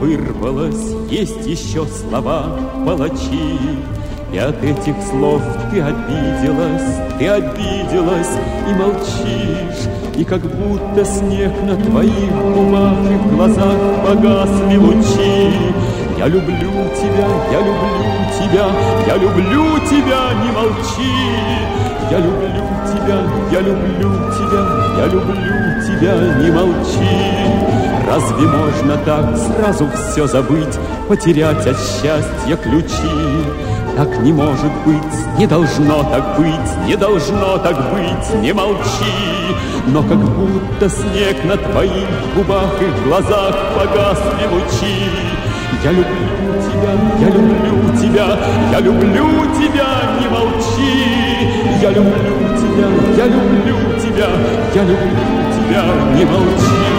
вырвалось, есть еще слова палачи. И от этих слов ты обиделась и молчишь. И как будто снег на твоих губах и в глазах погасли лучи. Я люблю тебя, я люблю тебя, я люблю тебя, не молчи. Я люблю тебя, я люблю тебя, я люблю тебя, не молчи. Разве можно так сразу все забыть, потерять от счастья ключи? Так не может быть, не должно так быть, не должно так быть, не молчи. Но как будто снег на твоих губах и в глазах погасли лучи. Я люблю тебя, я люблю тебя, я люблю тебя, не молчи. Я люблю тебя, я люблю тебя, я люблю тебя, не молчи.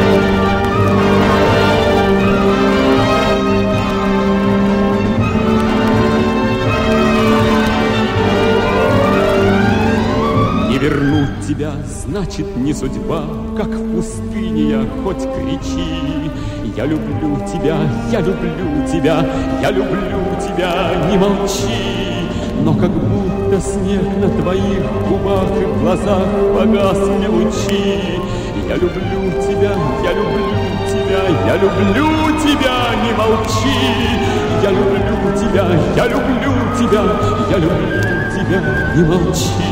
Вернуть тебя значит не судьба, как в пустыне я хоть кричи. Я люблю тебя, я люблю тебя, я люблю тебя, не молчи. Но как будто снег на твоих губах и в глазах погасли лучи. Я люблю тебя, я люблю тебя, я люблю тебя, не молчи. Я люблю тебя, я люблю тебя, я люблю тебя, не молчи.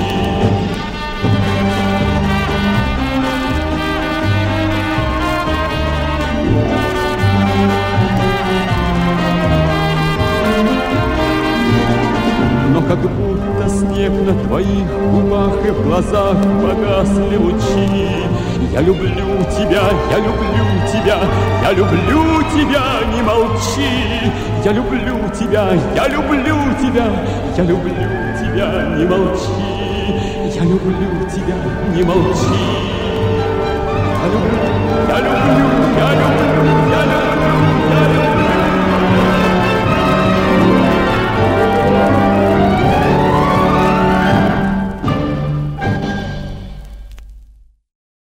Но как будто снег на твоих губах и в глазах погасли лучи. Я люблю тебя, я люблю тебя, я люблю тебя, не молчи. Я люблю тебя, я люблю тебя, я люблю тебя, не молчи. Я люблю тебя, не молчи. Я люблю, я люблю, я люблю, я люблю, я люблю.